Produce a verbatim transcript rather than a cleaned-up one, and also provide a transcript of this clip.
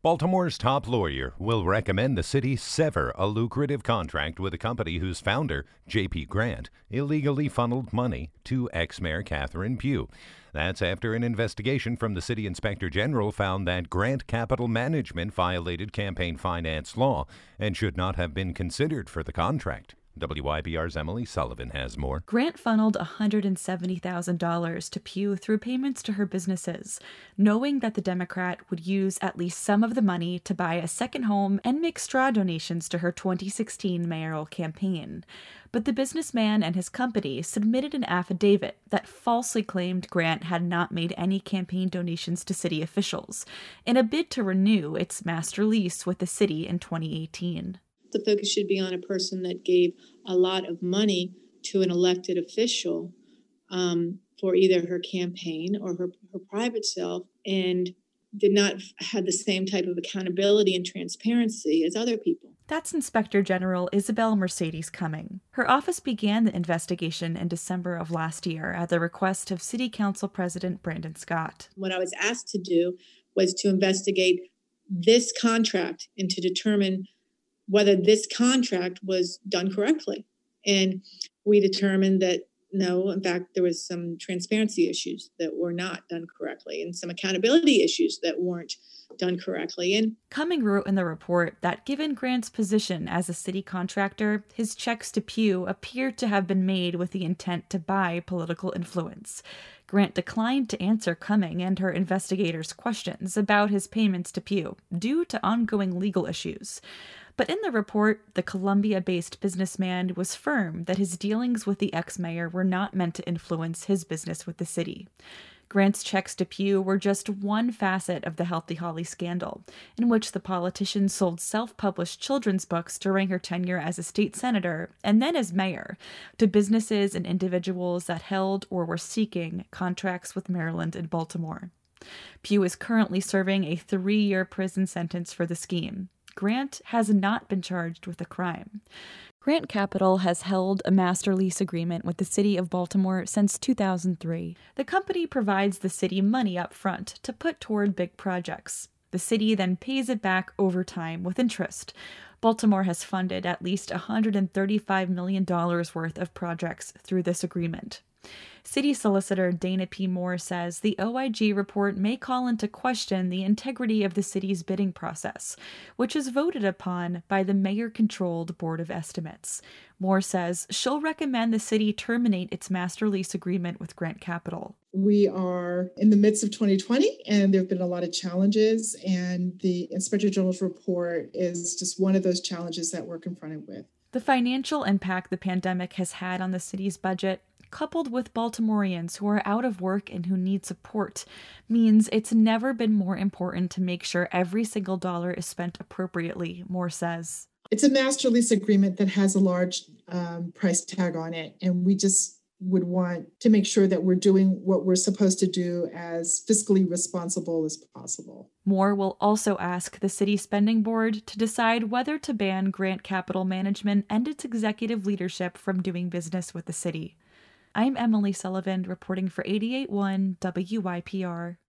Baltimore's top lawyer will recommend the city sever a lucrative contract with a company whose founder, J P Grant, illegally funneled money to ex-Mayor Catherine Pugh. That's after an investigation from the city inspector general found that Grant Capital Management violated campaign finance law and should not have been considered for the contract. W I B R's Emily Sullivan has more. Grant funneled one hundred seventy thousand dollars to Pugh through payments to her businesses, knowing that the Democrat would use at least some of the money to buy a second home and make straw donations to her twenty sixteen mayoral campaign. But the businessman and his company submitted an affidavit that falsely claimed Grant had not made any campaign donations to city officials in a bid to renew its master lease with the city in twenty eighteen. The focus should be on a person that gave a lot of money to an elected official um, for either her campaign or her, her private self, and did not have the same type of accountability and transparency as other people. That's Inspector General Isabel Mercedes Cumming. Her office began the investigation in December of last year at the request of City Council President Brandon Scott. What I was asked to do was to investigate this contract and to determine whether this contract was done correctly. And we determined that no, in fact, there was some transparency issues that were not done correctly and some accountability issues that weren't done correctly. And Cumming wrote in the report that given Grant's position as a city contractor, his checks to Pugh appeared to have been made with the intent to buy political influence. Grant declined to answer Cumming and her investigators' questions about his payments to Pugh due to ongoing legal issues. But in the report, the Columbia-based businessman was firm that his dealings with the ex-mayor were not meant to influence his business with the city. Grant's checks to Pugh were just one facet of the Healthy Holly scandal, in which the politician sold self-published children's books during her tenure as a state senator and then as mayor to businesses and individuals that held or were seeking contracts with Maryland and Baltimore. Pugh is currently serving a three-year prison sentence for the scheme. Grant has not been charged with a crime. Grant Capital has held a master lease agreement with the city of Baltimore since two thousand three. The company provides the city money up front to put toward big projects. The city then pays it back over time with interest. Baltimore has funded at least one hundred thirty-five million dollars worth of projects through this agreement. City Solicitor Dana P. Moore says the O I G report may call into question the integrity of the city's bidding process, which is voted upon by the mayor-controlled Board of Estimates. Moore says she'll recommend the city terminate its master lease agreement with Grant Capital. We are in the midst of twenty twenty, and there have been a lot of challenges, and the Inspector General's report is just one of those challenges that we're confronted with. The financial impact the pandemic has had on the city's budget, coupled with Baltimoreans who are out of work and who need support, means it's never been more important to make sure every single dollar is spent appropriately, Moore says. It's a master lease agreement that has a large um, price tag on it, and we just would want to make sure that we're doing what we're supposed to do as fiscally responsible as possible. Moore will also ask the City Spending Board to decide whether to ban Grant Capital Management and its executive leadership from doing business with the city. I'm Emily Sullivan, reporting for eighty-eight point one W I P R.